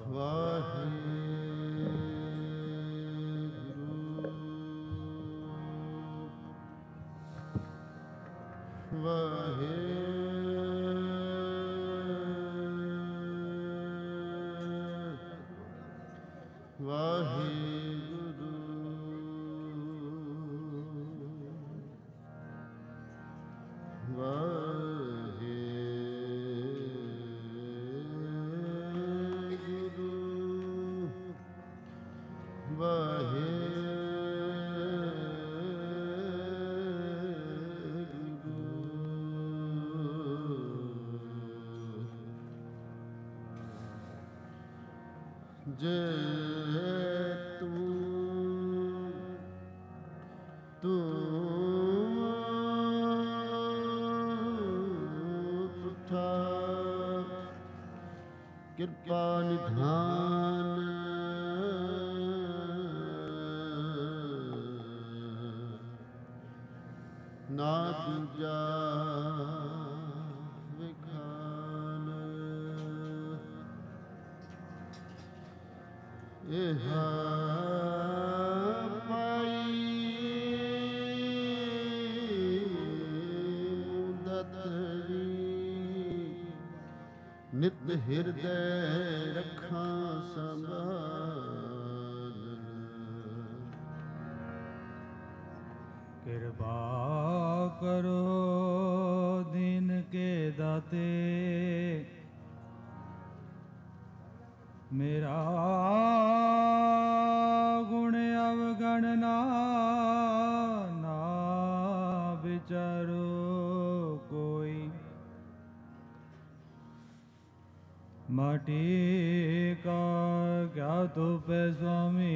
ਕਿਰਪਾ ਨਿਧਾਨ ਨਾ ਦੂਜਾ ਵਿਖਾਨ ਇਹ ਪਾਈ ਨਿਤ ਹਿਰਦੈ ਰੱਖਾਂ ਸੰਭਾਲ ਕਿਰਪਾ ਕਰੋ ਦੀਨ ਕੇ ਦਾਤੇ ਮੇਰਾ ਗੁਣ ਅਵਗਣ ਨਾ ਵਿਚਾਰੋ ਕੋਈ ਮਾਟੀ ਕਾ ਕਿਆ ਤੁਪੈ ਸੁਆਮੀ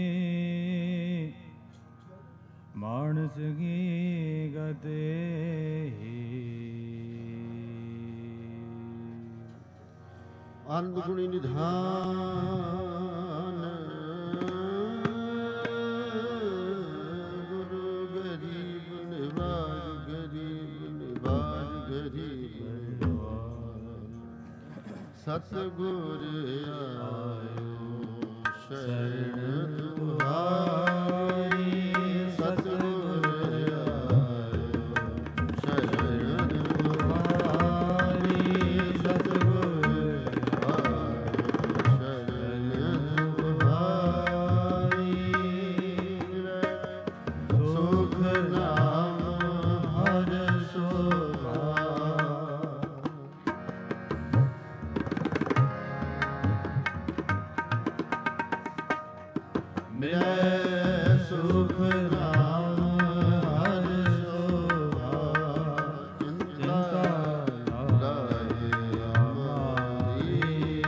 ਮਾਨਸ ਕੀ ਗਤੇ ਆਨੰਦ ਗੁਣੀ ਨਿਧਾਨ ਗੁਰੂ ਗਰੀਬ ਨਿਵਾਜ ਗਰੀਬ ਸਤਿਗੁਰ ਆਇਓ ਸ਼ਰਨ ਤੁਹਾਰੀ ਸਤਿਗੁਰ ਆਇਓ ਸ਼ਰਨ ਤੁਹਾਰੀ ਸਤਿਗੁਰ ਆਇਓ ਸ਼ਰਨ ਤੁਹਾਰੀ ਸੁਖ ਨਾਮ ਹਰ ਸੋਭਾ ਮਿਲੈ ਸੁਖ ਨਾਮ ਹਰ ਸੋਭਾ ਚਿੰਤਾ ਲਾਏ ਹਮਾਰੀ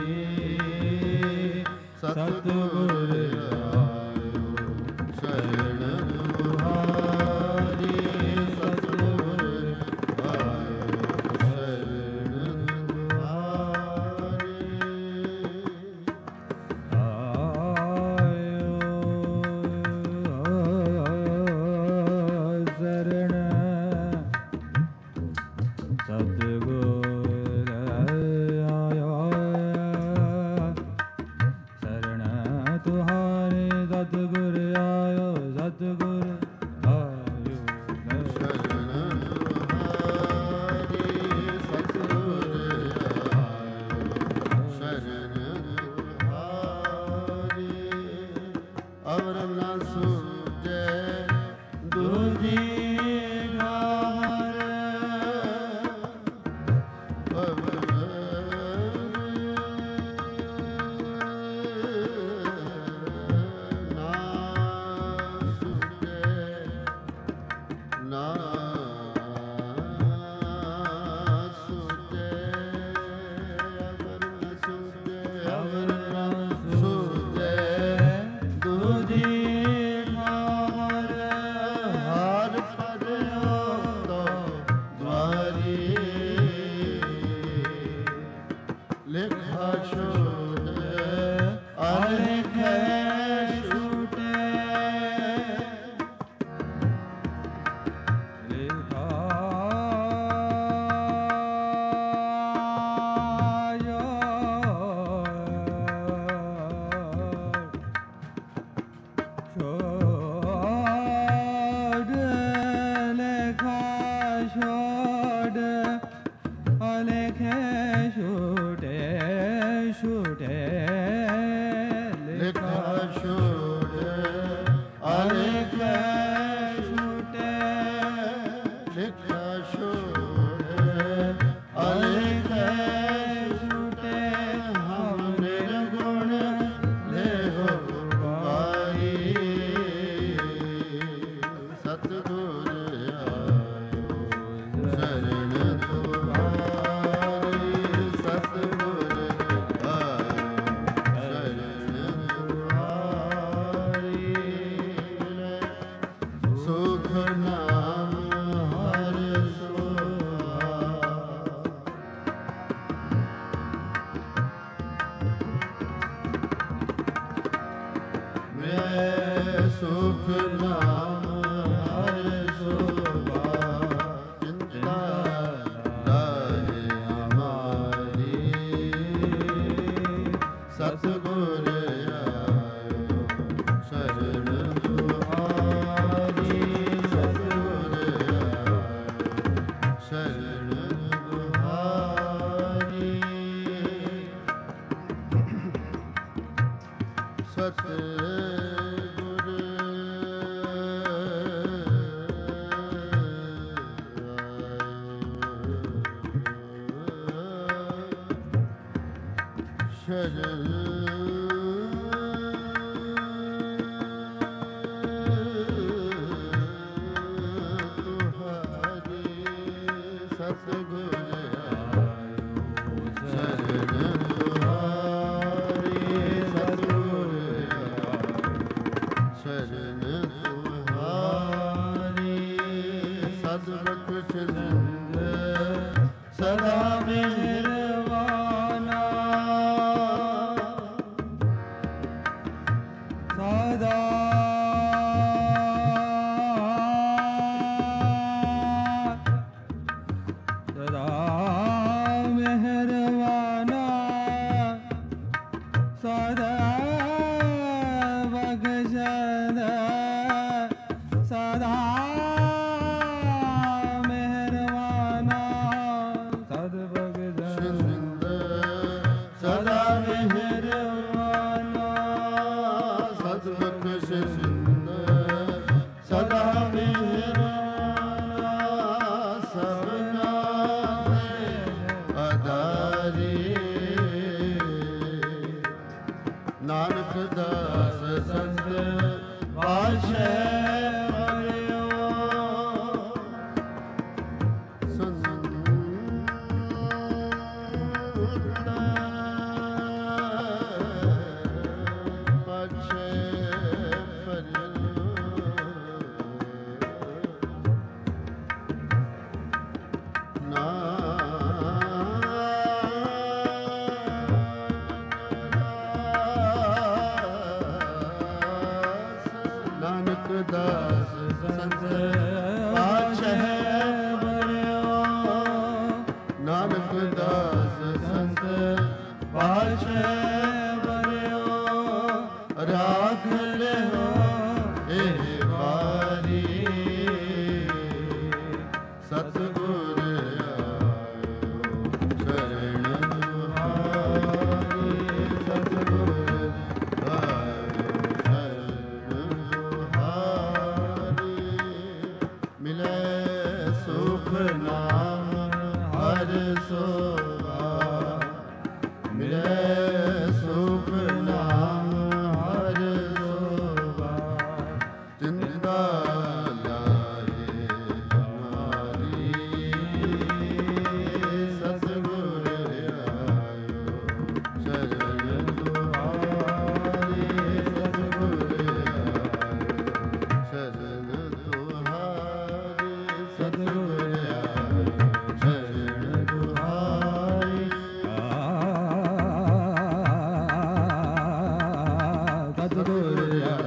ਸਤਿਗੁਰ ਆਇਓ ਸ਼ਰਨ ਤੁਹਾਰੀ ਸਤਿਗੁਰ ਆਇਓ ਸ਼ਰਨ ਤੁਹਾਰੀ ਛੂਟੇ ਲਿਖਾ ਛੂਟੇ ਅਲਿਖੇ ਛੂਟੇ ਲਿਖਾ ਛੂਟੇ ਅਲਿਖੇ ਛੂਟੇ ਹਮ ਨਿਰਗੁਣ ਲੇਹੁ ਪਾਈ ਸਤਿਗੁਰ ਆਇਓ ਸ਼ਰਨ ਤੁਹਾਰੀ ਸਤਿਗੁਰ ਆਇਓ ਸ਼ਰਨ ਤੁਹਾਰੀ ਸੁਖ ਨਾਮ ਹਰਿ ਮੈਂ ਸੁਖ ਨਾਮ ਹਰਿ ਸੋਭਾ ਚਿੰਤਾ ਰਾਹੇ ਹਮਾਰੀ ਸਤਿਗੁਰ ਆਇਓ ਸ਼ਰਨ ਤੁਹਾਰੀ ਸਤਿਗੁਰ ਆਇਓ ਸ਼ਰਨ ਤੁਹਾਰੀ ਸਦਾ ਮਿਹਰਬਾਨਾ ਸਦਾ ਸਦਾ ਮਿਹਰਬਾਨਾ ਸਦਾ ਬਖਸ਼ਦਾ ਸਦਾ ਮਿਹਰਬਾਨਾ ਸਦ ਬਖਸ਼ਦਾ ਸਦਾ ਮਿਹਰਬਾਨਾ ਸਦ ਬਖਸ਼ਿੰਦ ਸਦਾ ਮਿਹਰਬਾਨਾ ਸਭਨਾ ਦੇ ਆਧਾਰੀ ਨਾਨਕ ਦਾਸ ਸੰਤ ਪਾਤਸ਼ਾਹ ਹਰਿਓ ਨਾਨਕ ਦਾਸ ਸੰਤ ਪਾਤਸ਼ਾਹ ਬਰਿਓ ਨਾਨਕ ਦਾਸ ਸੰਤ ਪਾਤਸ਼ਾਹ ਬਰਿਓ ਰਾਖ ਲਿਓ ਇਹ ਵਾਰੀ ਸਤਿਗੁਰ ਆਇਓ ਸ਼ਰਨ ਤੁਹਾਰੀ ਸਤਿਗੁਰ ਆਇਓ ਸ਼ਰਨ ਤੁਹਾਰੀ ਮਿਲੇ ਸੁਖ ਨਾਮ ਹਰਿ ਸੋਭਾ ਮਿਲੇ ਸੁਖ ਨਾਮ ਹਰਿ ਸੋਭਾ ਚਿੰਤਾ ਲਾਹੇ ਹਮਾਰੀ ਸਤਿਗੁਰ ਆਇਓ ਸ਼ਰਨ ਤੁਹਾਰੀ ਸਤਿਗੁਰ ਆਇਓ ਸ਼ਰਨ ਤੁਹਾਰੀ ਸਤਿਗੁਰ ਆਇਓ ਸ਼ਰਨ ਤੁਹਾਰੀ ਸਤਿਗੁਰ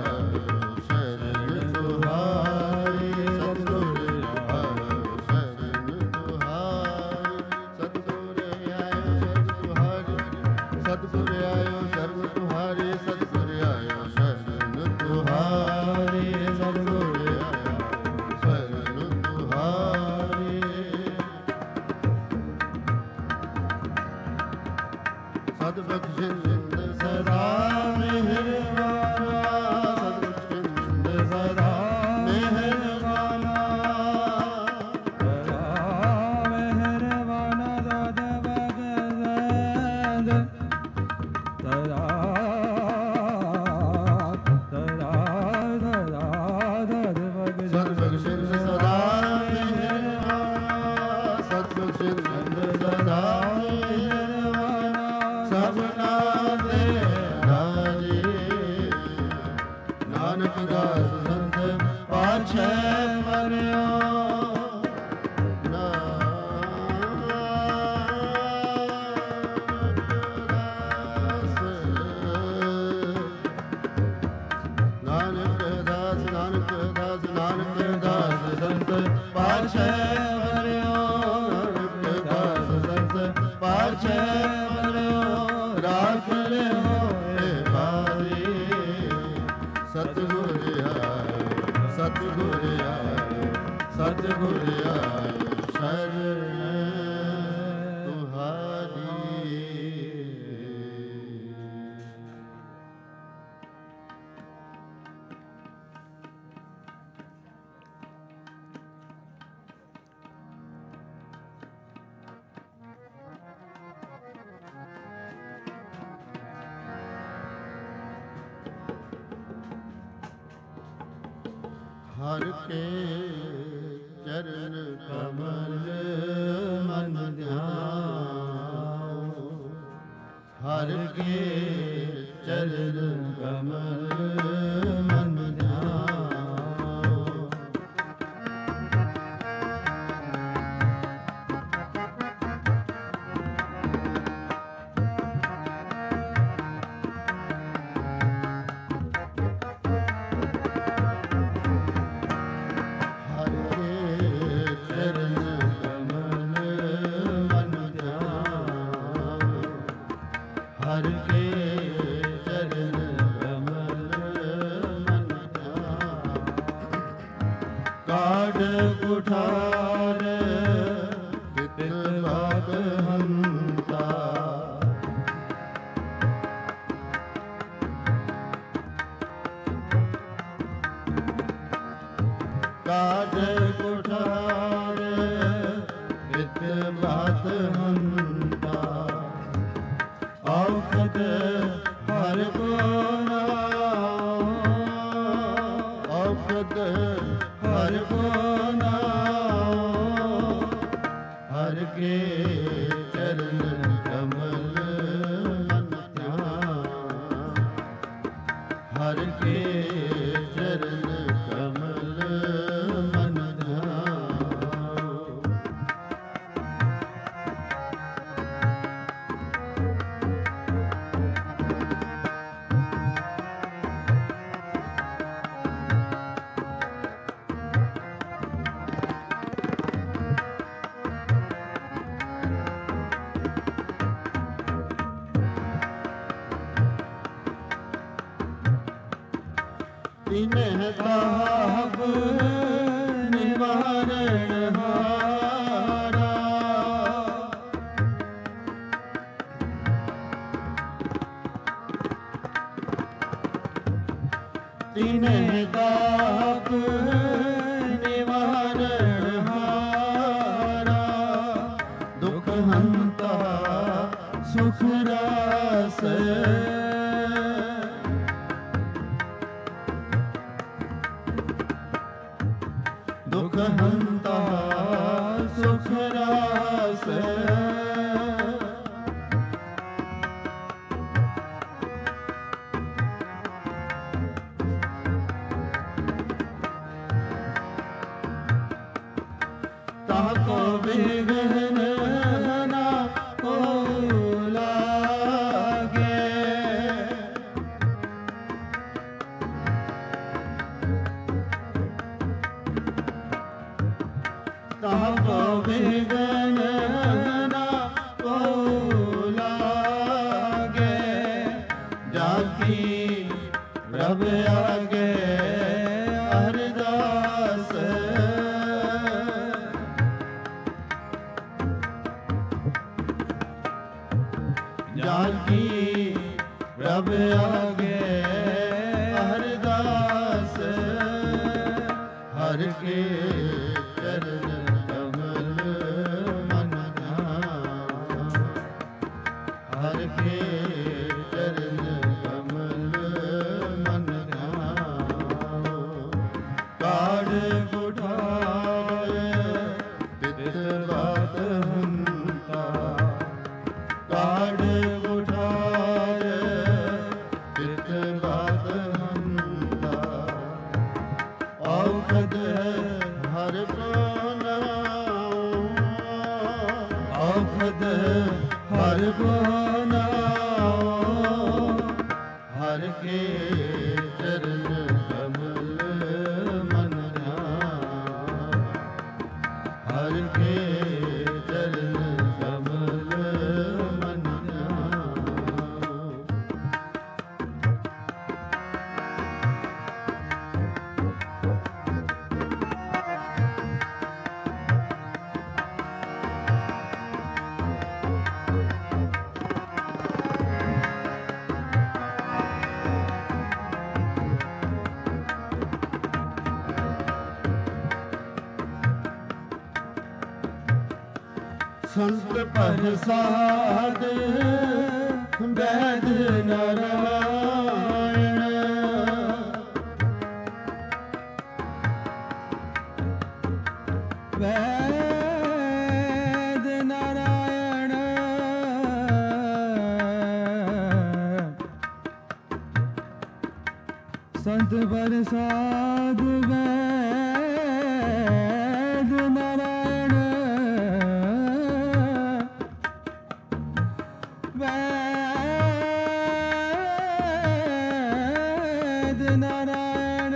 ਸ਼ਰਨ ਤੁਹਾਰੀ ਸਤਿਗੁਰ ਆਇਓ ਸ਼ਰਨ ਤੁਹਾਰੀ ਸਤਿਗੁਰ ਆਇਓ ਸਤਿਗੁਰ ਆਇਓ ਸ਼ਰਨ ਤੁਹਾਰੀ ਸਤਿਗੁਰ ਆਇਓ ਸ਼ਰਨ ਤੁਹਾਰੀ ਸਤਿਗੁਰ ਆਇਓ ਸ਼ਰਨ ਤੁਹਾਰੀ ਸਤ ਬਖਸ਼ਿੰਦ ਹਰ ਹੋਏ ਭਾਰੀ। ਸਤਿਗੁਰ ਆਇਓ ਸਤਿਗੁਰ ਆਇਓ ਸਤਿਗੁਰ ਆਇਓ ਸ਼ਰਨ ਤੁਹਾਰੀ। ਹਰ ਕੇ ਚਰਨ ਕਮਲ ਮਨ ਧਿਆਓ। ਹਰ ਕੇ ਚਰਨ ਕਮਲ ਮਨ ਧਿਆਓ। ਹਰ ਕੇ ਚਰਨ ਕਮਲ ਮਨ ਧਿਆਓ। ਕਾਢ ਕੁਠਾਰ ਪਿਤ ਬਾਤ ਹੰਤਾ। ਕਾਢ ਕੁਠਾਰ ਪਿਤ ਬਾਤ ਹੰਤਾ। ਔਖਦ ਹਰ ਕੋ ਨਾਮ। ਔਖਦ ਹਰ ਕੋ ਨਾਮ। ਹਰ ਕੇ ਚਰਨ ਕਮਲ ਮਨ ਧਿਆਓ। ਹਰ ਕੇ ਚਰਨ ਕਮਲ ਮਨ ਧਿਆਓ। तिन्ह ताप निवारण हारा। तिन्ह ताप निवारण हारा। दुख हंता सुख रास। दुख हंता सुख रास। ताको विघ्न ना को लागे। ताको विघ्न ना को लागे। जाकी प्रभ आगे अरदास। जाकी प्रभ आगे अरदास। हर के चरण कमल मन ध्याओ। हर के चरण कमल मन ध्याओ। काढ़ कुठार पित बात हंता। काढ़ कुठार पित बात हंता। औखद हर को नाम। औखद हर को नाम। हर के चरण कमल मन ध्याओ। हर के चरण कमल मन ध्याओ। ਸੰਤ ਪ੍ਰਸਾਦ ਵੈਦ ਨਾਰਾਇਣ ਵੈਦ ਨਾਰਾਇਣ ਸੰਤ ਪ੍ਰਸਾਦ ਵੈਦ ਨਾਰਾਇਣ ਵੈਦ ਨਾਰਾਇਣ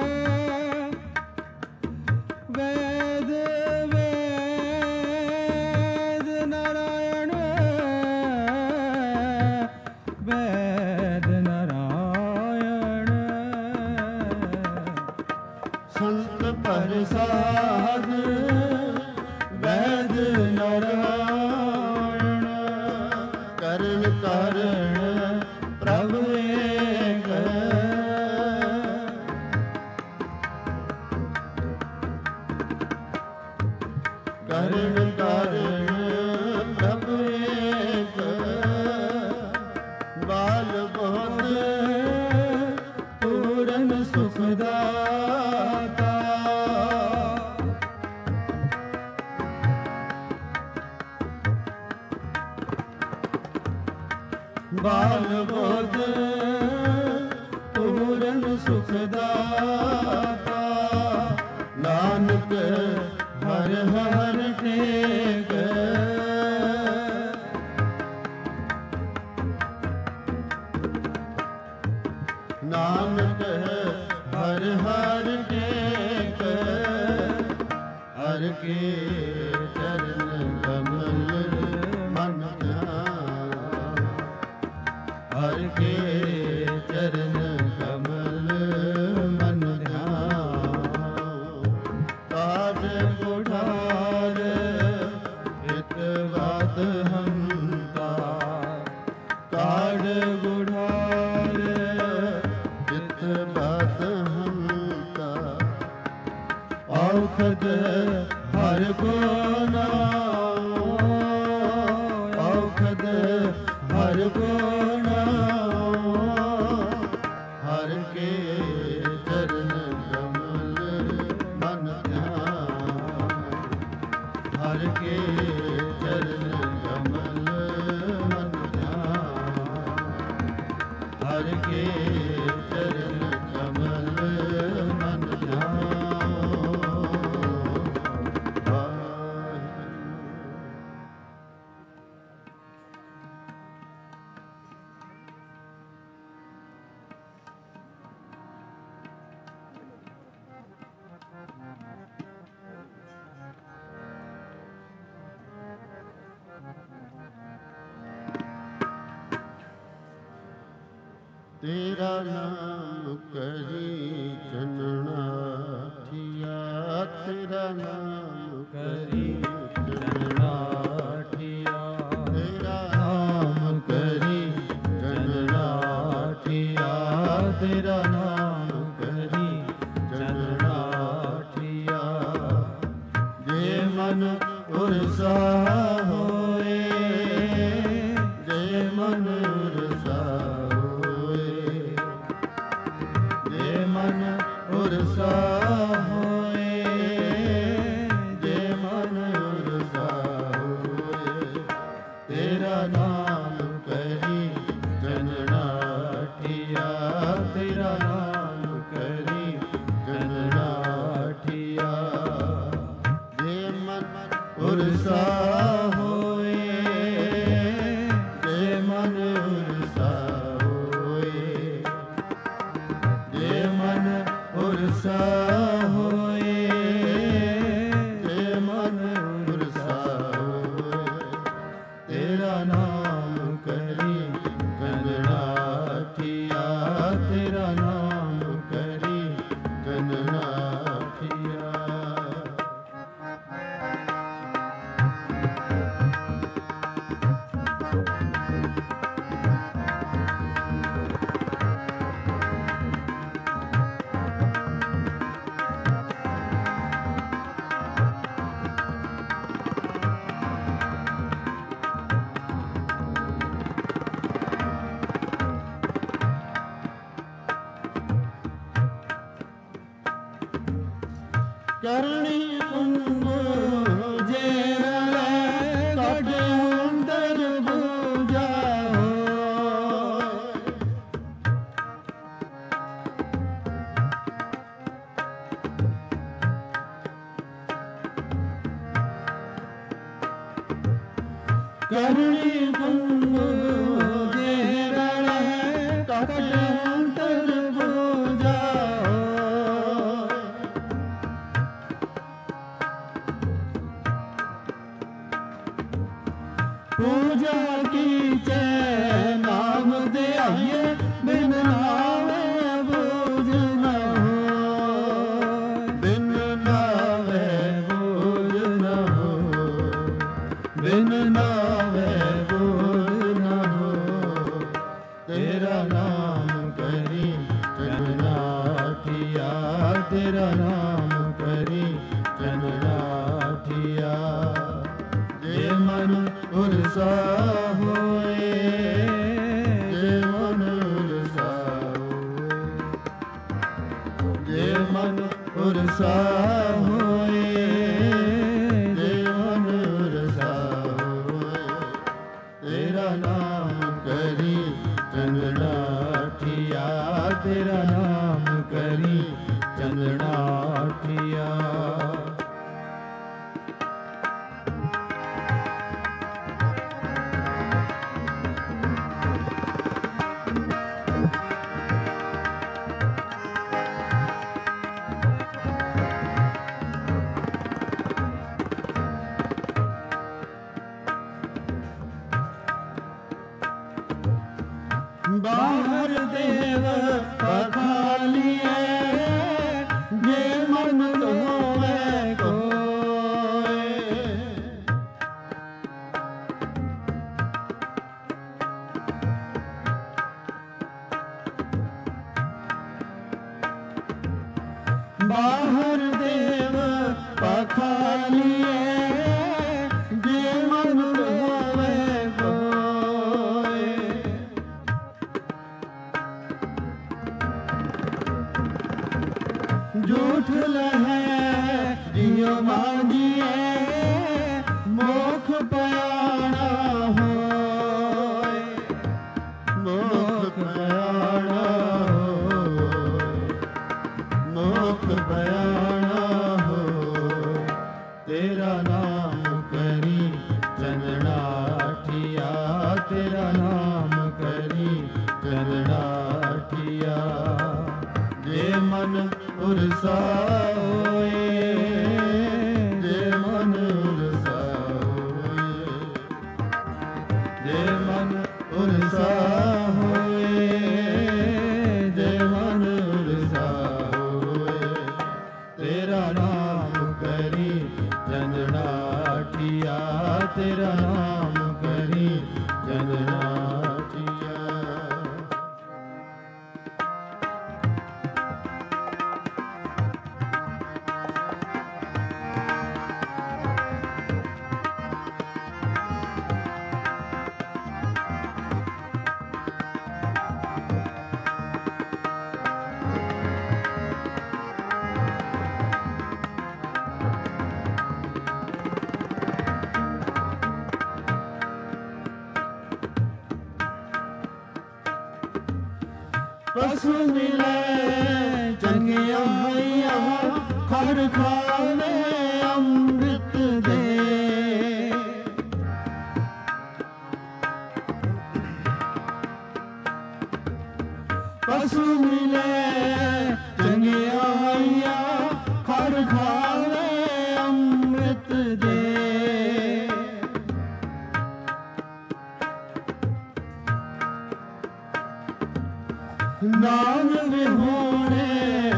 ਵੈਦ ਵੈਦ ਨਾਰਾਇਣ ਵੈਦ ਨਾਰਾਇਣ ਸੰਤ ਪ੍ਰਸਾਦ ਵੈਦ ਨਾਰਾਇਣ ਕਰਨ ਕਾਰਣ ਪ੍ਰਭ ਏਕ ਕਰਨ ਕਾਰਣ ਪ੍ਰਭ ਏਕ ਬਾਲ ਬਹੁਤ ਪੂਰਨ ਸੁਖ ਦਾਤਾ ਬਾਲ ਬਹੁਤ ਪੂਰਨ ਸੁਖ ਦਾਤਾ ਨਾਨਕ ਹਰ ਹਰ ਟੇਕ ਨਾਨਕ ਹਰ ਹਰ ਟੇਕ ਹਰ ਕੇ ਚਰਨ ਕਮਲ ਮਨ ਧਿਆਨ ਹਰ ਕੇ ਚਰਨ ਕਮਲ ਮਨ ਧਿਆਨ ਕਾਜ ਗੁਢਾਰ ਹਿਤ ਬਾਤ ਹੰਤਾ ਕਾਜ ਗੁਢਾਰ ਹਿਤ ਬਾਤ ਹੰਤਾ ਔਖਦ ਹਰ ਕੋ ਨਾਮ ਔਖਦ ਹਰ ਕੋ ਨਾਮ ਹਰ ਕੇ ਚਰਨ ਕਮਲ ਮਨ ਧਿਆਨ ਹਰ ਕੇ ਚਰਨ ਕਮਲ ਮਨ ਧਿਆਨ ਹਰ ਕੇ ਚਰਨ ਕਮਲ ਮਨ ਧਿਆਨ ਤੇਰਾ ਨਾਮ ਕਰੀ ਚੰਨਣਾ ਠੀਆ ਤੇਰਾ ਨਾਮ ਕਰੀ ਚੰਨਣਾ ਠੀਆ ਤੇਰਾ ਨਾਮ ਕਰੀ ਚੰਨਣਾ ਠੀਆ ਤੇਰਾ ਨਾਮ ਕਰੀ ਚੰਨਣਾ ਠੀਆ ਜੇ ਮਨ ਉਰਸਾ ਹੋਏ ਜੇ ਮਨ ਉਰਸਾ ਉਰਸਾ ਹੋਏ ਜੇ ਮਨ ਉਰਸਾ ਹੋਏ ਤੇਰਾ ਨਾਮ ਕਰੀ ਚੰਨਣਾ ਠੀਆ ਤੇਰਾ ਨਾਮ ਕਰੀ ਚੰਨਣਾ ਠੀਆ ਜੇ ਮਨ ਉਰਸਾ ਹੋਏ ਜੇ ਮਨ ਉਰਸਾ ਹੋਏ ਜੇ ਮਨ ਉਰਸਾ ਹੋਏ ਜੇ ਮਨ ਉਰਸਾ ਹੋਏ ਤੇਰਾ ਨਾਮ ਕਰੀ ਚੰਨਣਾ ਠੀਆ ਤੇਰਾ ਨਾਮ ਕਰੀ ਚੰਨਣਾ ਠੀਆ करणी कुंभ जेरा कट अंतर पूजा करणी कुंभ जेरा कट अंतर पूजा पूजा की चे नाम दे आइए बिन नावे बोझ न हो बिन नावे बोझ न हो बिन नावे बोझ न हो तेरा नाम करी चंदनाठिया तेरा नाम करी चंदनाठिया जे मन उर्सा होए जे मन उर्सा होए जे मन उर्सा होए जे मन उर्सा होए तेरा नाम करी चंदनाठिया तेरा नाम करी चंदनाठिया बाहर देव पखालिए जे मन होवे कोय बाहर देव पखालिए जे मन होवे कोय झूठ लहे जियो मांगिए मोख पयाणा होय मोख पयाणा होय मोख पयाणा होय तेरा नाम करी चंदनाठिया तेरा नाम करी चंदनाठिया जे मन उर्सा होए जे मन उर्सा होए जे मन उर्सा होए जे मन उर्सा होए तेरा नाम करी चंदनाठिया तेरा नाम करी चंदनाठिया पशु मिले चंगिया हैया खड़ खावे अमृत दे पशु मिले चंगिया हैया खड़ खावे अमृत दे नाम विहोणे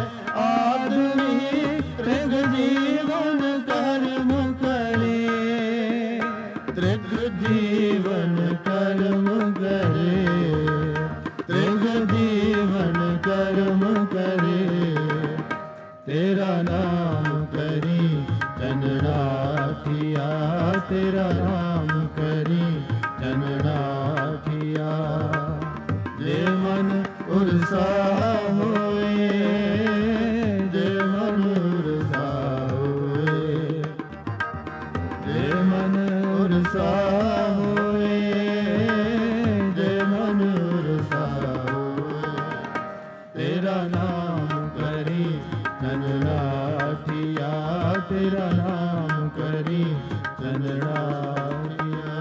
आदमी त्रिग जीवन कर्म करे त्रिग जीवन कर्म करे त्रिग जीवन कर्म करे तेरा नाम करी चंदनाठिया तेरा नाम करी चंदनाठिया जे मन उर्सा होए जे मन उर्सा तेरा नाम करी चंद्राठिया तेरा नाम करी चंद्राठिया।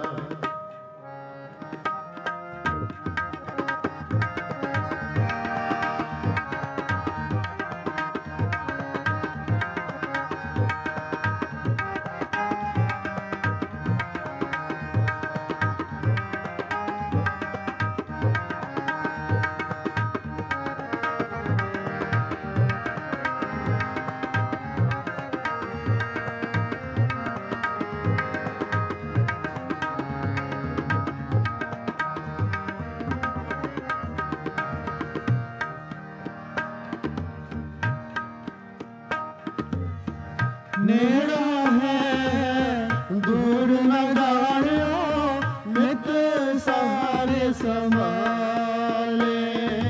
नेड़ा है दूर न जानियो नित सारे संभाले।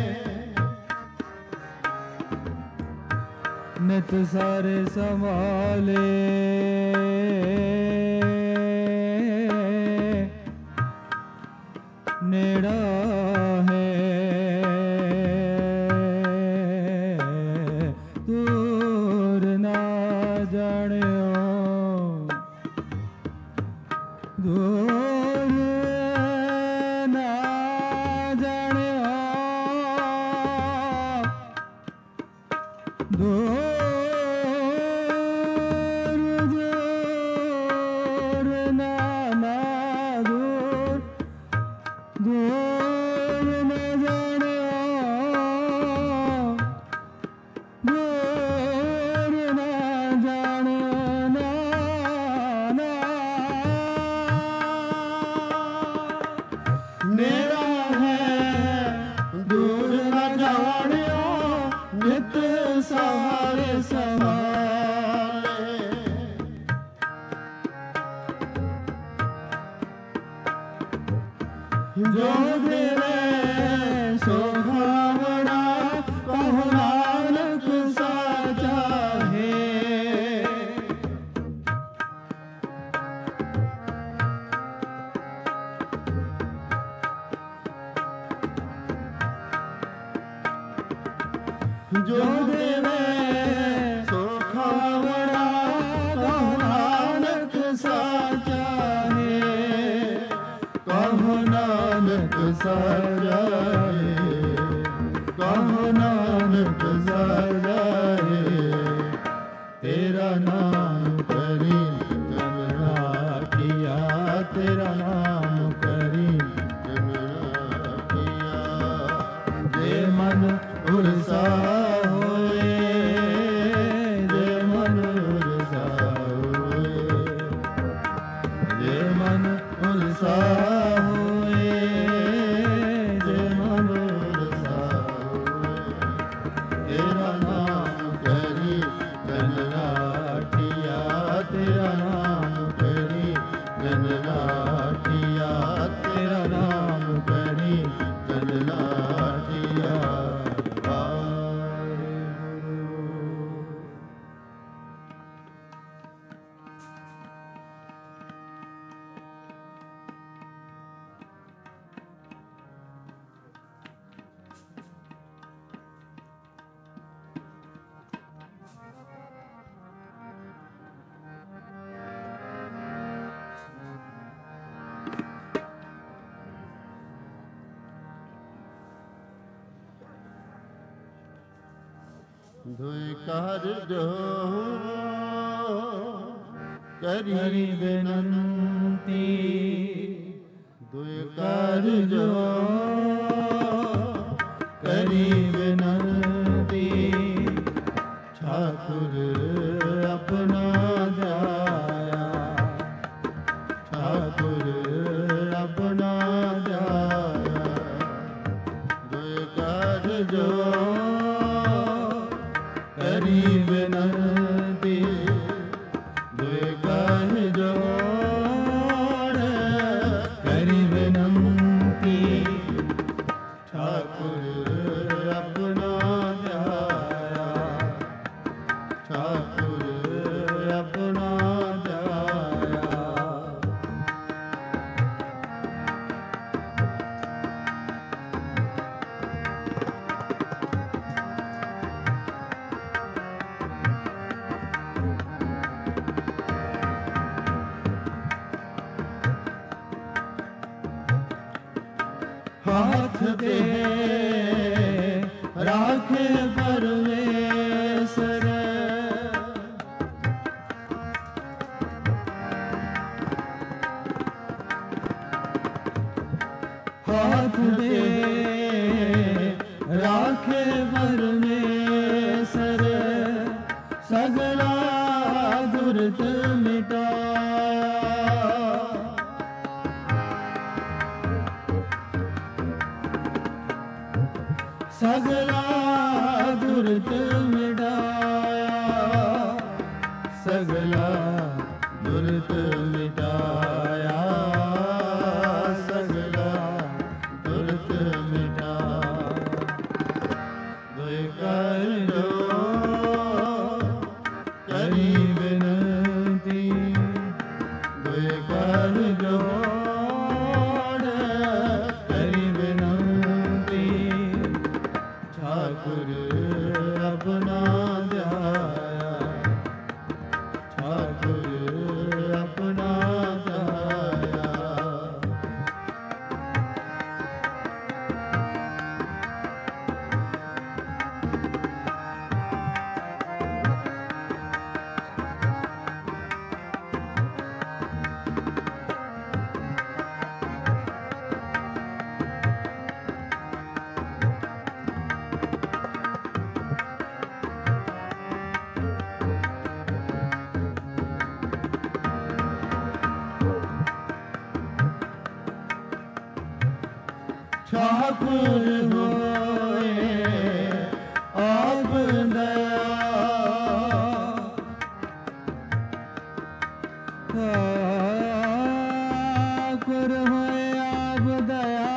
नित सारे संभाले नेड़ा है दूर ना जानियो दूर ना जानियो दूर दूर ना दूर दूर न जानियो दूर न जानियो ना नेड़ा है दूर न जानियो नित सहारे संभाले। जो तेरे सुहावना कहो नानक साचा है। जो तेरे सुहावना कहो नानक साचा है। कहो नानक साचा है कहो नानक साचा है। तेरा नाम करी चंद्राठिया तेरा नाम करी चंद्राठिया। जे मन उरसा होए जे मन उरसा होए जे मन उरसा होए जे मन उरसा होए। तेरा नाम करी चंद्राठिया तेरा नाम करी चंद्राठिया तेरा नाम करी चंद्राठिया। दुई कार्य करी बेनंती दुई कार्य करी बेनंती। ठाकुर अपना ध्याया ठाकुर अपना ध्याया। दुई कार्य करी बेनंती दुई कार्य करी बेनंती। ठाकुर अपना ध्याया ठाकुर अपना ध्याया। हाथ दे राखे परमेश्वर हाथ दे राखे परमेश्वर सगला दुर्त मिटाया सगला दुर्त मिटाया सगला दुर्त मिटाया सगला दुर्त मिटाया दुई कर दो करी विनती दुई कर दो करी विनती ठाकुर अपना ध्याया ठाकुर अपना ध्याया ठाकुर होए आप दया ठाकुर होए आप दया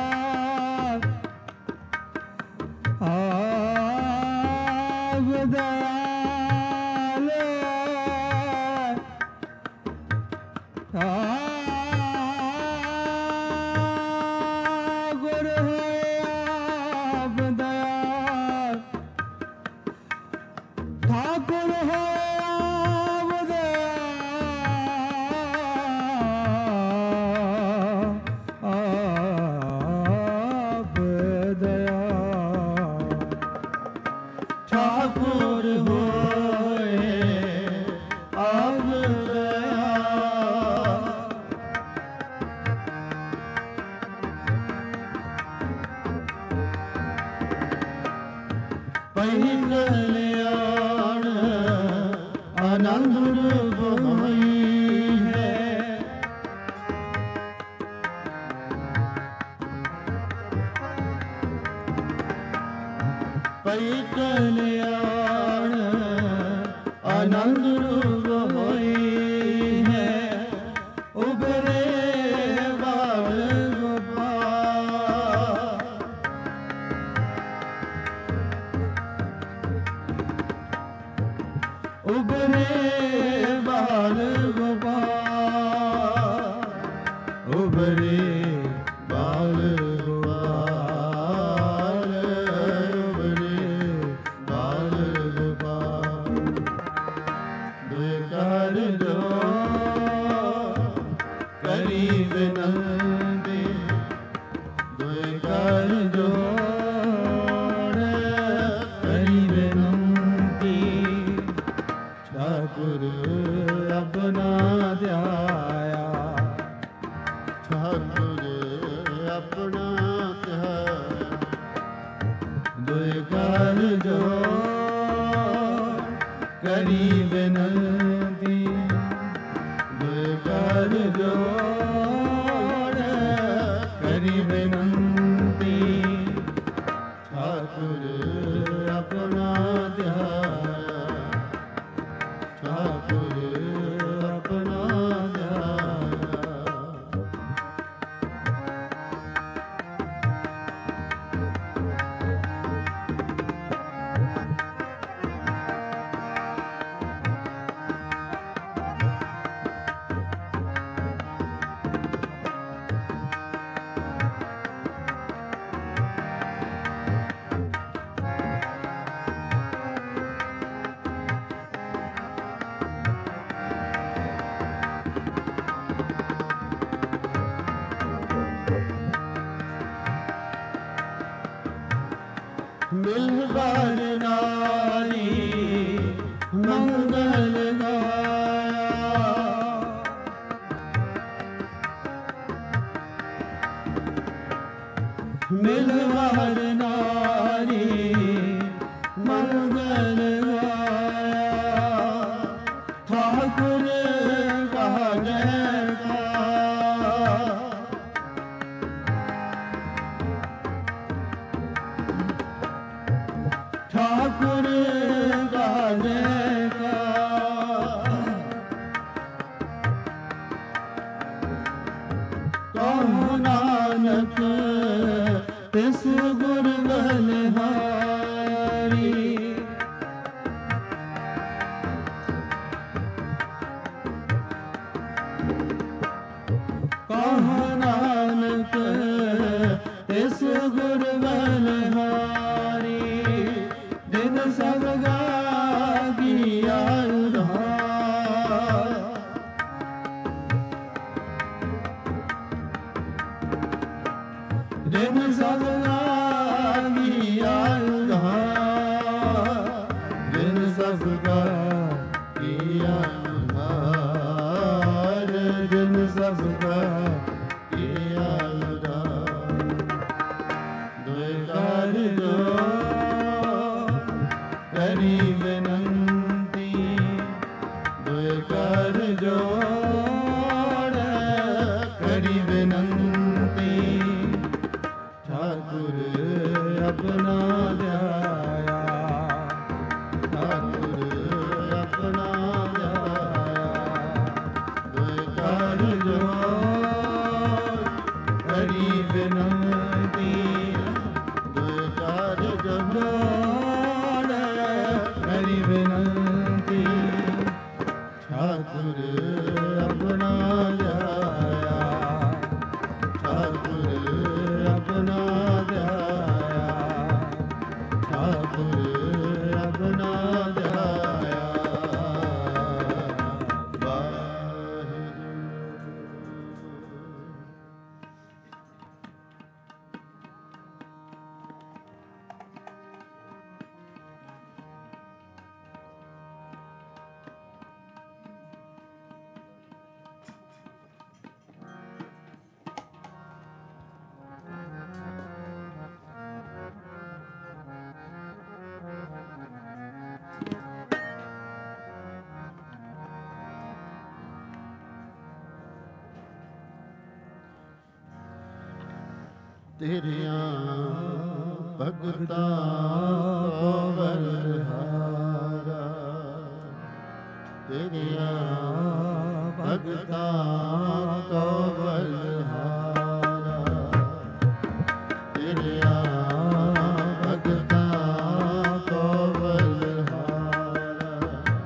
आप दयाले ठाकुर होए आप दया ठाकुर होए आप दया आप दया ठाकुर होए आप दया पही कल्याण आनंद रूप होई है पही कल्याण आनंद रूप होई है उभरे बाल गोपाल उभरे बाल गोपाल उभरे बाल गोपाल उभरे बाल गोपाल दुई कर दो करी विनती दुई कर दो करी विनती ठाकुर अपना ध्याया ठाकुर अपना ध्याया दुई कर जो करी विनती दुई कर जो करी विनती ठाकुर अपना ध्याया ठाकुर अपना ध्याया ਮਿਲ ਬਾਰ ਨਾਰੀ ਮੰਗਲ ਗਾਇਆ। ਮਿਲ ਬਾਰ ਨਾਰੀ ਮੰਗਲ ਗਾਇਆ। ਠਾਕੁਰ ਕਾ ਜੈਕਾਰ। ਠਾਕੁਰ ਕਾ ਜੈਕਾਰ। ਕਹੋ ਨਾਨਕ ਤਿਸ ਗੁਰ ਬਲਿਹਾਰੀ। ਕਹੋ ਨਾਨਕ ਤਿਸ ਗੁਰ ਬਲਿਹਾਰੀ। ਦਿਨ ਸਭਗਾ ਕੀਆ ਉਧਾਰ। ਦਿਨ ਸਭਗਾ ਕੀਆ ਉਧਾਰ। ਦਿਨ ਸਭਗਾ ਕੀਆ ਉਧਾਰ। ਦਿਨ ਸਭਗਾ ਕੀਆ ਉਧਾਰ। ਦੁਇ ਕਰ ਜੋ ਕਰੀ ਬੇਨੰਤੀ। ਦੁਇ ਕਰ ਜੋੜ ਕਰੀ ਬੇਨੰਤੀ। ਠਾਕੁਰ ਆਪਣਾ ਧਿਆਇਆ। ਠਾਕੁਰ ਆਪਣਾ ਧਿਆਇਆ। ਦੁਇ ਕਰ ਜੋੜ ਕਰੀ ਬੇਨੰਤੀ। ਦੁਇ ਕਰ ਜੋੜ ਕਰੀ ਬੇਨੰਤੀ। ਠਾਕੁਰ ਆਪਣਾ ਧਿਆਇਆ। ਠਾਕੁਰ ਆਪਣਾ ਧਿਆਇਆ। ਠਾਕੁਰ ਆਪਣਾ ਧਿਆਇਆ। ਵਾਹਿਗੁਰੂ। ਤੇਰਿਆਂ ਭਗਤਾਂ ਕੋ ਬਲਿਹਾਰਾ। ਤੇਰਿਆਂ ਭਗਤਾਂ ਕੋ ਬਲਿਹਾਰਾ। ਤੇਰਿਆਂ ਭਗਤਾਂ ਕੋ ਬਲਿਹਾਰਾ।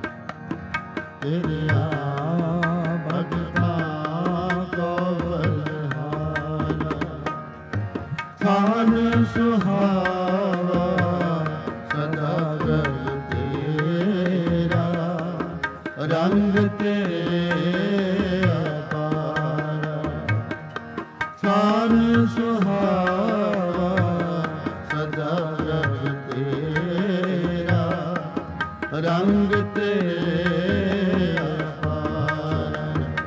ਤੇਰਿਆਂ ਭਗਤਾਂ ਕੋ ਬਲਿਹਾਰਾ। ਥਾਨ ਸੁਹਾਵਾ ਸਦਾ ਪ੍ਰਭ ਤੇਰਾ। ਰੰਗ ਤੇਰੇ ਅਪਾਰਾ। ਥਾਨ ਸੁਹਾਵਾ ਸਦਾ ਪ੍ਰਭ ਤੇਰਾ। ਰੰਗ ਤੇਰੇ ਅਪਾਰਾ।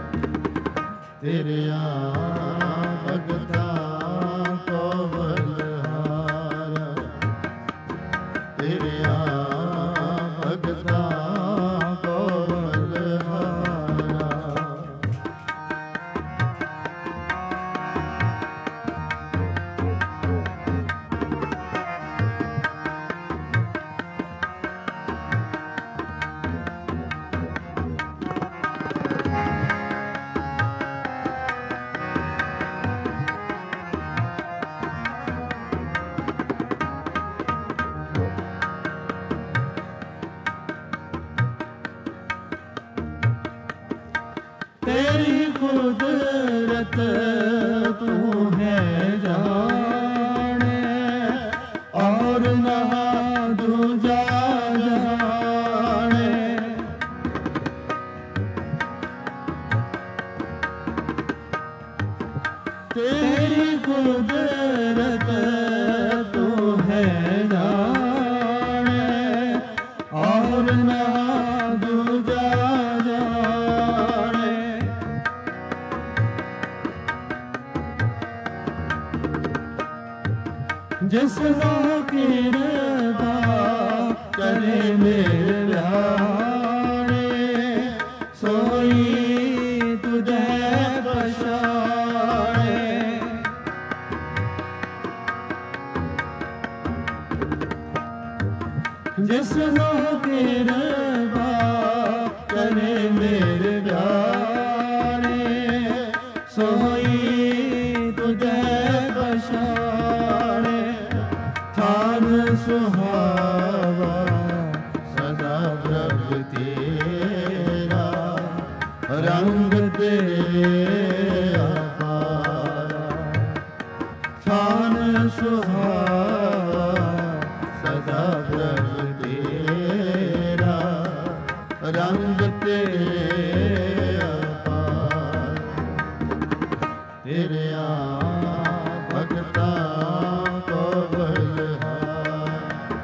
ਤੇਰਿਆਂ ਭਗਤਾਂ ਕੋ ਬਲਿਹਾਰਾ। ਤੇਰਿਆਂ ਭਗਤਾਂ ਕੋ ਬਲਿਹਾਰਾ। तेरी कुदरत तू है जाने। और ना दूजा जाने। तेरी कुदरत तू है जाने। ਜਿਸਨੂੰ ਕਿਰਪਾ ਕਰੇ ਮੇਰੇ ਪਿਆਰੇ, ਸੋਈ ਤੁਝੇ ਪਛਾਣੇ। ਥਾਨ ਸੁਹਾਵਾ ਸਦਾ ਪ੍ਰਭ ਤੇਰਾ, ਰੰਗ ਤੇਰਾ ਅਪਾਰਾ। ਥਾਨ ਸੁਹਾਵਾ ਸਦਾ ਪ੍ਰਭ ਤੇਰਾ, ਰੰਗ ਤੇਰਾ ਅਪਾਰਾ। ਤੇਰਿਆਂ ਭਗਤਾਂ ਕੋ ਬਲਿਹਾਰ,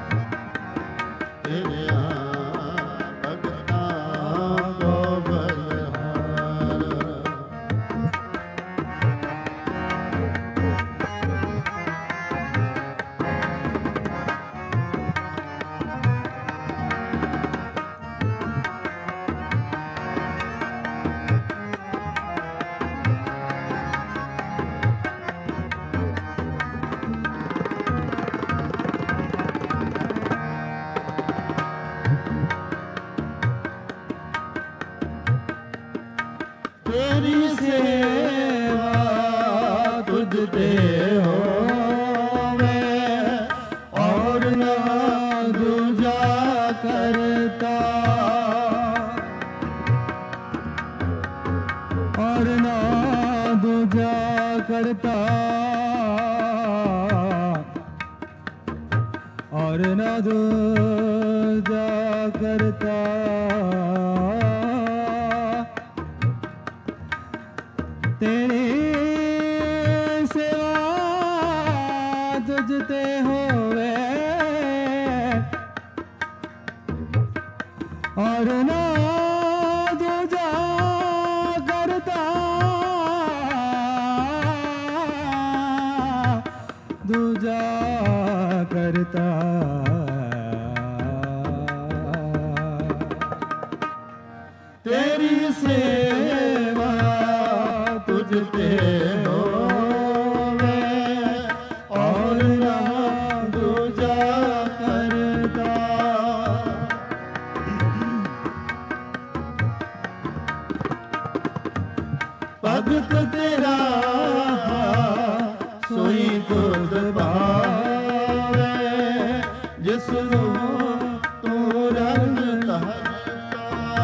ਤੇਰਿਆਂ ਭਗਤਾਂ ਕੋ ਬਲਿਹਾਰ। ਤੇਰੀ ਸੇਵਾ ਤੁਝ ਤੇ ਹੋਵੇ, ਔਰ ਨਾ ਦੂਜਾ ਕਰਤਾ, और ना दूजा करता, और ना दूजा करता। तेरी सेवा तुझ ते होवे, और ना दूजा करता, दूजा करता। ਤੇਰੀ ਸੇਵਾ ਤੁਝ ਤੇ ਹੋਵੇ, ਔਰ ਨਾ ਦੂਜਾ ਕਰਤਾ। ਭਗਤ ਤੇਰਾ ਸੋਈ ਤੁਧ ਭਾਵੇ, ਜਿਸਨੂੰ ਤੂੰ ਰੰਗ ਧਰਤਾ।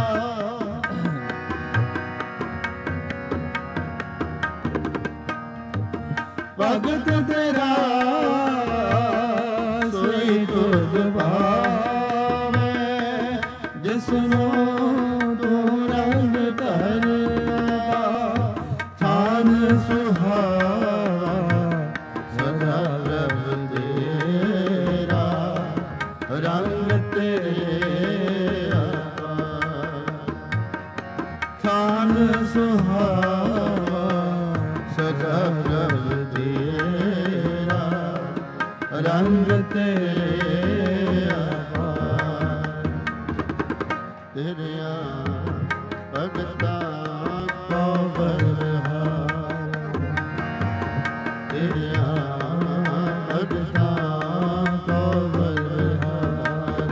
ਭਗਤ ਤੇਰਾ ਸੋਈ ਤੁਧ ਭਾਵੇ, ਜਿਸਨੂੰ ਤੂੰ ਰੰਗ ਧਰਤਾ। ਥਾਨ ਸੁਹਾਵਾ ਸਦਾ ਪ੍ਰਭ ਤੇਰਾ, ਰੰਗ ਤੇਰਾ ਅਪਾਰਾ। ਥਾਨ ਸੁਹਾਵਾ ਸਦਾ ਪ੍ਰਭ ਤੇਰਾ, ਰੰਗ ਤੇਰਾ ਅਪਾਰਾ। ਤੇਰਿਆਂ ਭਗਤਾਂ ਕੋ ਬਲਿਹਾਰ, ਤੇਰਿਆਂ ਭਗਤਾਂ ਕੋ ਬਲਿਹਾਰ।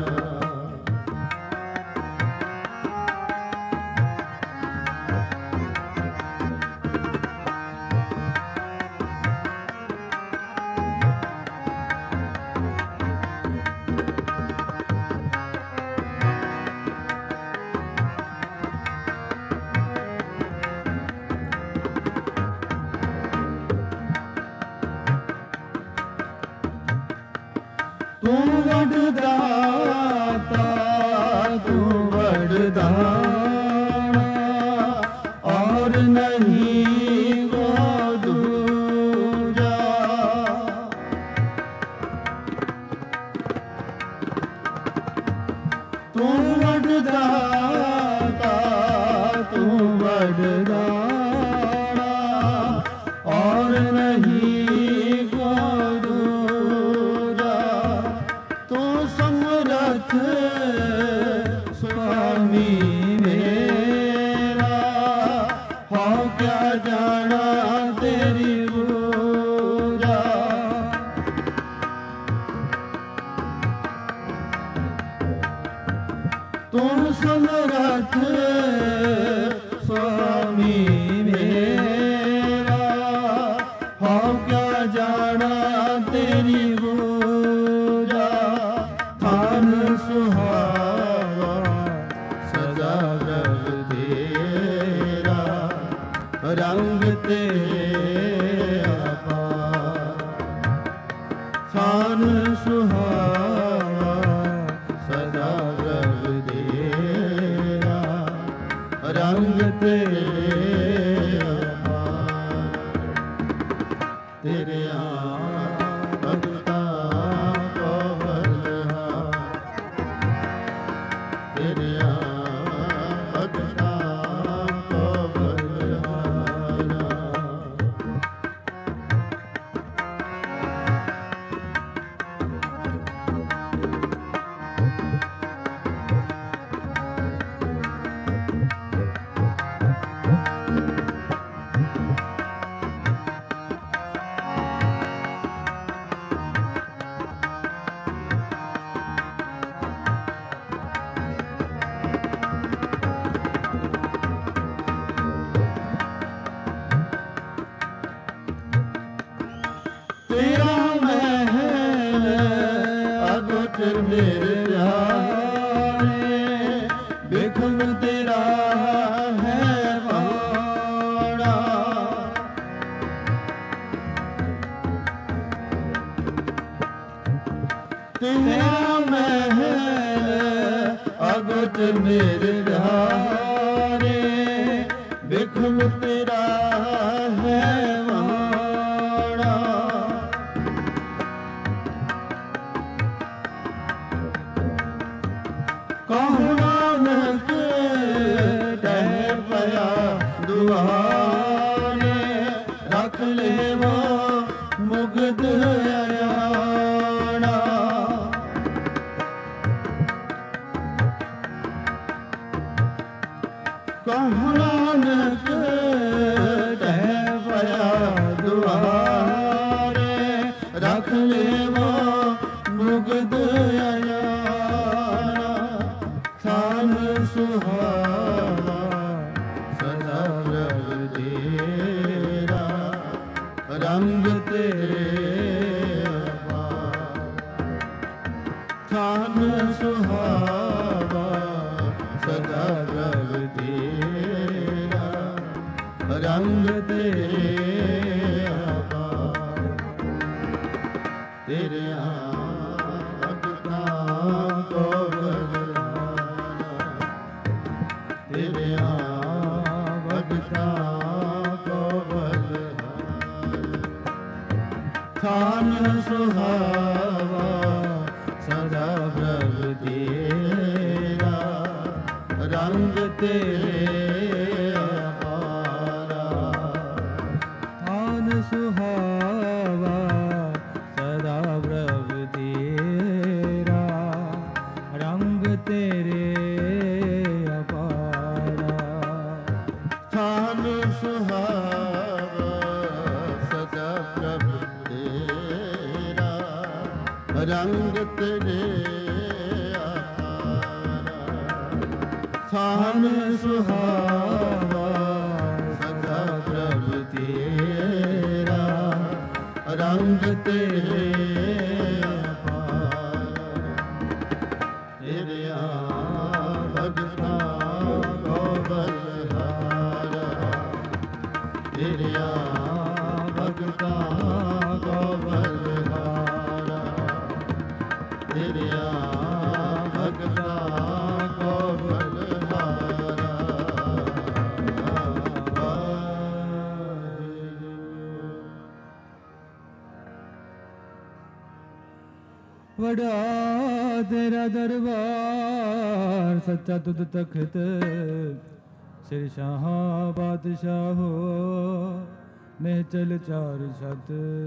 ਤੂੰ ਵਡਦਾਤਾ, ਤੂੰ ਵਡਦਾਨਾ, ਔਰ ਨਹੀਂ ਕੋ ਦੂਜਾ। ਤੂੰ ਵਡਦਾਤਾ, ਤੂੰ ਵਡਦਾਨਾ, ਔਰ ਨਹੀਂ ਕੋ ਦੂਜਾ। ਤੂੰ ਸਮਰਥ ਸੁਆਮੀ ਮੇਰਾ, ਹਉ ਕਿਆ ਜਾਣਾ ਤੇਰੀ ਬੂਝਾ। ਤੁਮ ਸਮਰੱਥ ਸੁਆਮੀ ਮੇਰਾ, ਹਉ ਕਿਆ ਜਾਣਾ ਤੇਰੀ ਬੂਝਾ, ਥਾਨ ਸੁਹਾਵਾ ਸਦਾ ਰਵ ਤੇਰਾ, ਰੰਗ ਤੇਰੇ ਅਪਾਰ, ਥਾਨ ਸੁਹਾਵਾ ਸਦਾ ਰਵ ਤੇਰਾ, ਰੰਗ ਤੇਰੇ ਅਪਾਰ, ਤੇਰੇ ਭਗਤਾਂ ਕੋ ਬਲਹਾਰ, ਤੇਰੇ ਭਗਤਾਂ ਕੋ ਬਲਹਾਰ। ਤੇਰਾ ਮਹਿਲ ਅਗੁੱਠ ਮੇਰੇ ਪਿਆਰੇ, ਬਿਖਮ ਤੇਰਾ ਹੈ ਵਾੜਾ, ਤੇਰਾ ਮਹਿਲ ਅਗੁੱਠ ਮੇਰੇ ਪਿਆਰੇ, ਬਿਖਮ ਤੇਰਾ ਹੈ ਵਾੜਾ, ਕਹੁ ਨਾਨਕ ਤੈ ਪਿਆ ਦੁਆਰੇ, ਰੱਖ ਲੇਵਾ ਮੁਗਧ ਅਯਾਣਾ, ਕਹੁ ਨਾਨਕ ਤੈ ਪਿਆ ਦੁਆਰੇ, ਰੱਖ ਲੇਵਾ ਮੁਗਧ ਅਯਾਣਾ, ਥਾਨ ਸੁਹਾਵਾ ਸਦਾ ਰਵ ਤੇਰਾ, ਰੰਗ ਤੇਰੇ ਅਪਾਰ, ਥਾਨ ਸੁਹਾਵਾ ਸਦਾ ਰਵ ਤੇਰਾ, ਰੰਗ ਤੇਰੇ ਅਪਾਰ, ਤੇਰਿਆਂ ਭਗਤਾਂ ਕੋ ਬਲਹਾਰ, ਤੇਰਿਆਂ ਭਗਤਾਂ ਕੋ ਬਲਹਾਰ, ਥਾਨ ਸੁਹਾਵਾ ਸਦਾ ਪ੍ਰਭ ਤੇਰਾ, ਰੰਗ ਤੇਰੇ ਅਪਾਰਾ, ਥਾਨ ਸੁਹਾਵਾ ਸਦਾ ਪ੍ਰਭ ਤੇਰਾ, ਰੰਗ ਤੇਰੇ ਅਪਾਰਾ, ਥਾਨ ਸੁਹਾਵਾ ਸਦਾ ਪ੍ਰਭ ਤੇਰਾ, ਰੰਗ ਤੇਰੇ ਅਪਾਰਾ, ਥਾਨ ਸੁਹਾਵਾ ਸਦਾ ਪ੍ਰਭ ਤੇਰਾ, ਰੰਗ ਤੇਰੇ ਅਪਾਰਾ, ਤੇਰਿਆਂ ਭਗਤਾਂ ਕੋ ਬਲਹਾਰ, ਤੇਰਿਆਂ ਭਗਤਾਂ ਕੋ ਬਲਹਾਰ, ਤੇਰਿਆਂ ਭਗਤਾਂ ਕੋ ਬਲਹਾਰ। ਵਡਾ ਤੇਰਾ ਦਰਬਾਰ ਸੱਚਾ ਤੁਧ ਤਖਤ, ਸਿਰ ਸ਼ਾਹਾਂ ਬਾਦਸ਼ਾਹੋ ਮਹਿ ਚਲ ਚਾਰ ਛਤ।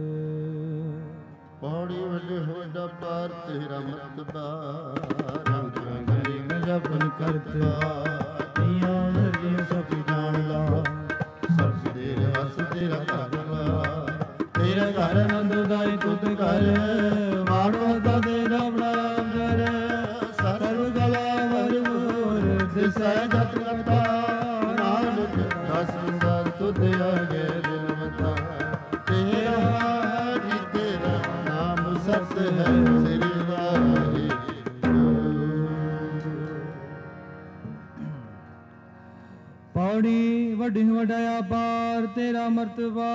ਪੌੜੀ ਵੱਡੇ ਹੋਡਾ ਪਾਰ ਤੇਰਾ ਮਰਤਬਾ, ਰੰਗ ਰੰਗ ਜਪਨ ਕਰਤਾ, ਨੀਆਂ ਹਰੀਆਂ ਸਭ ਜਾਣਦਾ, ਸਭ ਤੇਰੇ ਹੱਸ ਤੇਰਾ ਭਗਵਾ, ਤੇਰਾ ਘਰ ਆਨੰਦਦਾਈ ਤੁਧ ਘਰ, ਮਾਣੋ ਤਾ ਤੇਰਾ ਬੜਾ ਕਰ, ਸਰਬ ਗਲਾ ਵਰਗੋ ਲੈ ਜਤ ਲਤਾ ਨਾਨਕ ਦਸ ਦਾ ਤੁਧ ਆਗੇ ਦਿਨਵਤਾ ਤੇਰਾ ਹਰਿ ਤੇਰਾ ਨਾਮ ਸਤ ਹੈ ਸ੍ਰੀ ਵਾਹਿਗੁਰੂ। ਪੌੜੀ ਵੱਡੀ ਵਡਿਆ ਪਾਰ ਤੇਰਾ ਮਰਤਬਾ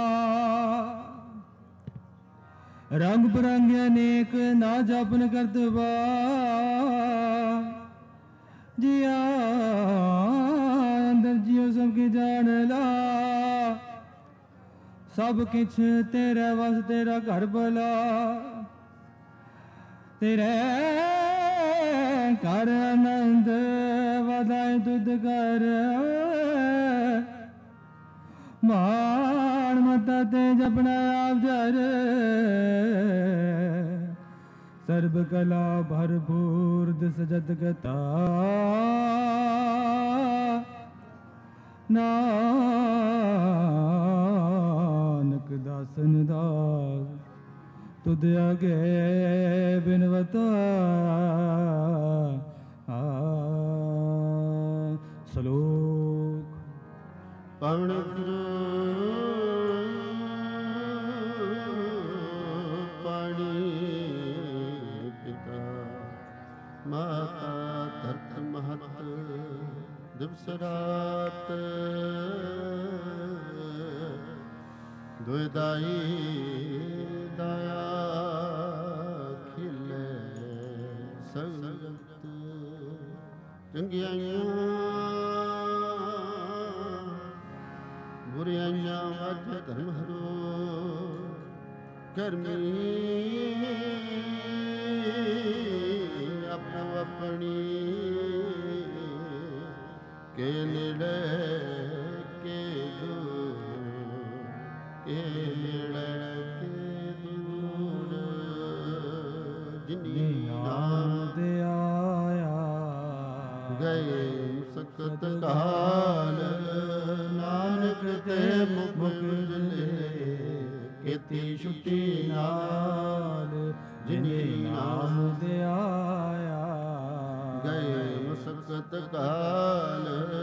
ਰੰਗ ਬਰੰਗ ਅਨੇਕ ਨਾ ਜਪਨ ਕਰਤਵਾ ਜਿਆ ਅੰਦਰ ਜਿਉ ਸਭ ਕੀ ਜਾਣ ਲਾ ਸਭ ਕਿਛ ਤੇਰੇ ਵਸ ਤੇਰਾ ਘਰ ਬਲਾ ਤੇਰੇ ਘਰ ਆਨੰਦ ਵਧਾਏ ਤੁਧ ਕਰ ਮਾਣ ਮਤਾ ਤੇ ਜਪਣਾ ਆਪ ਜਰ ਸਰਬ ਕਲਾ ਭਰਪੂਰ ਦਿਸ ਜਤ ਗਤਾ ਨਾਨਕ ਦਾਸਨ ਦਾਸ ਤੁਧ ਆਗੇ ਬਿਨਵਤਾ ਸਲੋਕ ਪਵਨ ਪਾਣੀ ਪਿਤਾ ਮਾਤਾ ਧਰਤ ਮਹਤ ਦਿਵਸ ਰਾਤ ਦੁਇਦਾਈ ਦਇਆ ਖਿਲੇ ਸੰਗਤ ਚੰਗਿਆਈਆਂ ਬੁਰਿਆਈਆਂ ਵਾਜੇ ਧਰਮ ਹਰੋ ਕਰਮੀ ਆਪੋ ਆਪਣੀ ਕੇ ਨੇੜੇ ਕੇ ਦੂਰ ਕੇ ਨੇੜੇ ਕੇ ਦੂਰ ਜਿਨੀ ਨਾਮ ਤੇ ਆਇਆ ਗਏ ਸਕਤ ਕਾਲ ਨਾਨਕ ਤੇ ਮੁਖ ਜਲੇ ਕੀਤੀ ਛੁੱਟੀ ਨਾਲ ਜਿਨੀ ਨਾਮ ਤੇ ਆਇਆ ਗਏ ਮੁਸਕਤ ਕਾਲ